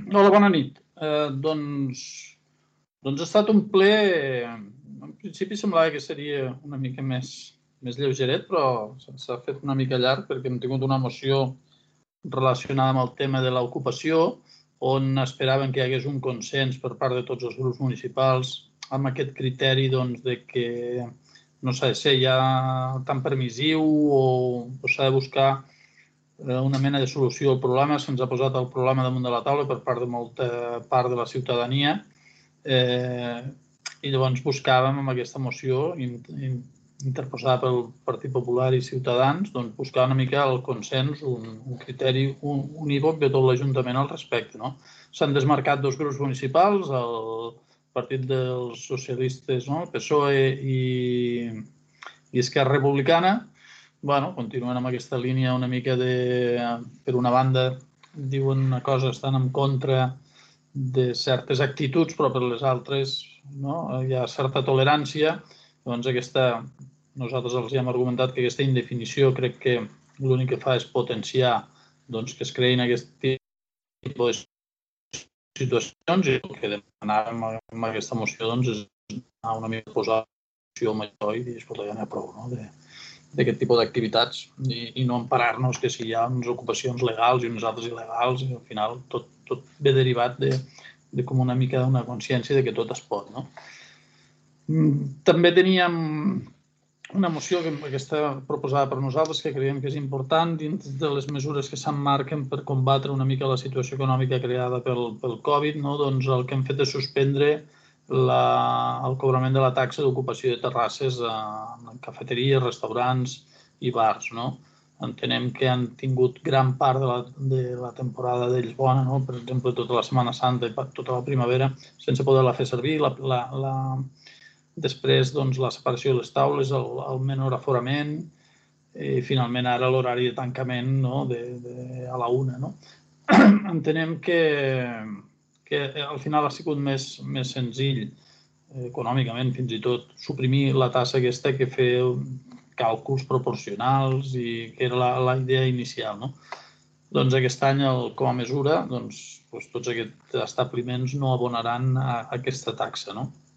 Hola, bona nit. Doncs ha estat un ple, en principi semblava que seria una mica més lleugeret, però s'ha fet una mica llarg perquè hem tingut una moció relacionada amb el tema de l'ocupació, on esperaven que hi hagués un consens per part de tots els grups municipals amb aquest criteri de que no s'ha de ser ja tan permissiu o s'ha de buscar una mena de solució al problema. Se'ns ha posat el problema damunt de la taula per part de molta part de la ciutadania i llavors buscàvem amb aquesta moció interposada pel Partit Popular i Ciutadans buscar una mica el consens, un criteri unívoc de tot l'Ajuntament al respecte. S'han desmarcat dos grups municipals, el Partit dels Socialistes, el PSOE i Esquerra Republicana. Continuen amb aquesta línia una mica de, per una banda, diuen una cosa, estan en contra de certes actituds, però per les altres hi ha certa tolerància. Llavors, nosaltres els hem argumentat que aquesta indefinició crec que l'únic que fa és potenciar que es creïn aquest tipus de situacions, i el que demanàvem amb aquesta moció és anar una mica a posar una major i dir, escolta, ja n'hi ha prou d'aquest tipus d'activitats i no emparar-nos que si hi ha unes ocupacions legals i unes altres il·legals, i al final tot ve derivat de com una mica una consciència de que tot es pot. També teníem una moció que està proposada per nosaltres, que creiem que és important dins de les mesures que s'emmarquen per combatre una mica la situació econòmica creada pel Covid. El que hem fet és suspendre el cobrament de la taxa d'ocupació de terrasses en cafeteries, restaurants i bars. Entenem que han tingut gran part de la temporada d'ells bona, per exemple, tota la Setmana Santa i tota la primavera, sense poder-la fer servir. Després, la separació de les taules, el menor aforament, i finalment ara l'horari de tancament a la 1. Entenem que al final ha sigut més senzill, econòmicament fins i tot, suprimir la tassa aquesta que fer càlculs proporcionals i que era la idea inicial. Aquest any, com a mesura, tots aquests establiments no abonaran aquesta taxa.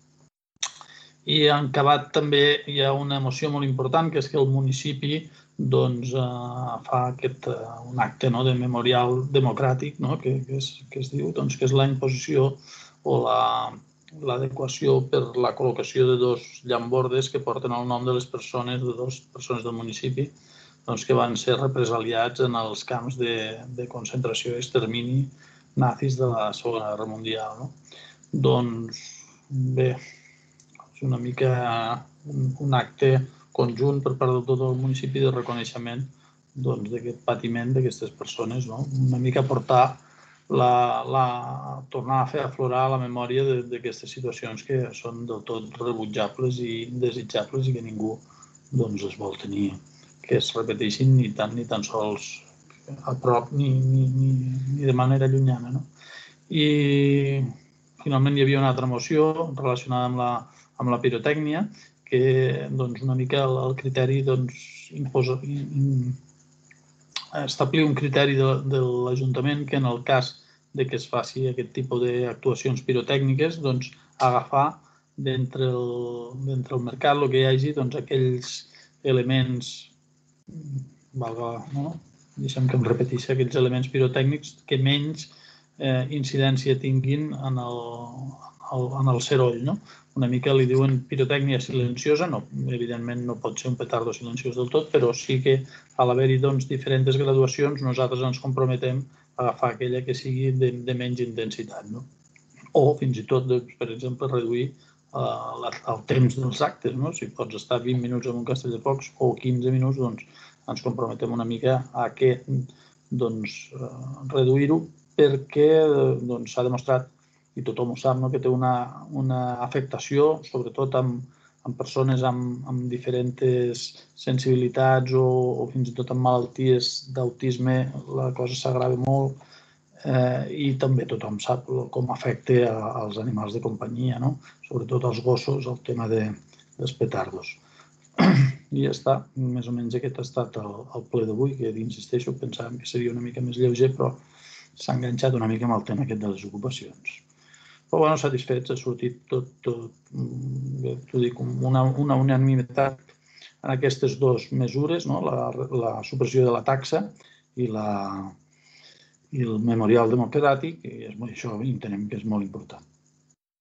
I en acabat també hi ha una moció molt important, que és que el municipi fa un acte de memorial democràtic, que es diu que és la imposició o l'adequació per la col·locació de dos llambordes que porten el nom de les persones, de dues persones del municipi, que van ser represaliats en els camps de concentració i extermini nazis de la Segona Guerra Mundial. Bé, és una mica un acte conjunt per part de tot el municipi de reconeixement d'aquest patiment d'aquestes persones, una mica portar tornar a fer aflorar la memòria d'aquestes situacions que són del tot rebutjables i indesitjables i que ningú es vol tenir que es repeteixin ni tan sols a prop ni de manera llunyana. I finalment hi havia una altra moció relacionada amb la pirotècnia, que una mica el criteri establir un criteri de l'Ajuntament que en el cas que es faci aquest tipus d'actuacions pirotècniques, agafar d'entre el mercat el que hi hagi aquells elements, deixem que em repeteixi, aquells elements pirotècnics que menys incidència tinguin en el seroll. Una mica li diuen pirotècnia silenciosa, evidentment no pot ser un petardo silenciós del tot, però sí que a l'haver-hi diferents graduacions nosaltres ens comprometem a agafar aquella que sigui de menys intensitat. O fins i tot, per exemple, reduir el temps dels actes. Si pots estar 20 minuts en un castell de focs o 15 minuts, ens comprometem una mica a reduir-ho, perquè s'ha demostrat, i tothom ho sap, que té una afectació, sobretot en persones amb diferents sensibilitats o fins i tot amb malalties d'autisme, la cosa s'agrava molt, i també tothom sap com afecta als animals de companyia, sobretot als gossos, el tema dels petardos. I ja està, més o menys aquest ha estat el ple d'avui, que insisteixo, pensàvem que seria una mica més lleuger, però s'ha enganxat una mica amb el tema aquest de les ocupacions. Però, bueno, satisfets, ha sortit tot, t'ho dic, una unanimitat en aquestes dues mesures, la supressió de la taxa i el memorial democràtic, i això entenem que és molt important.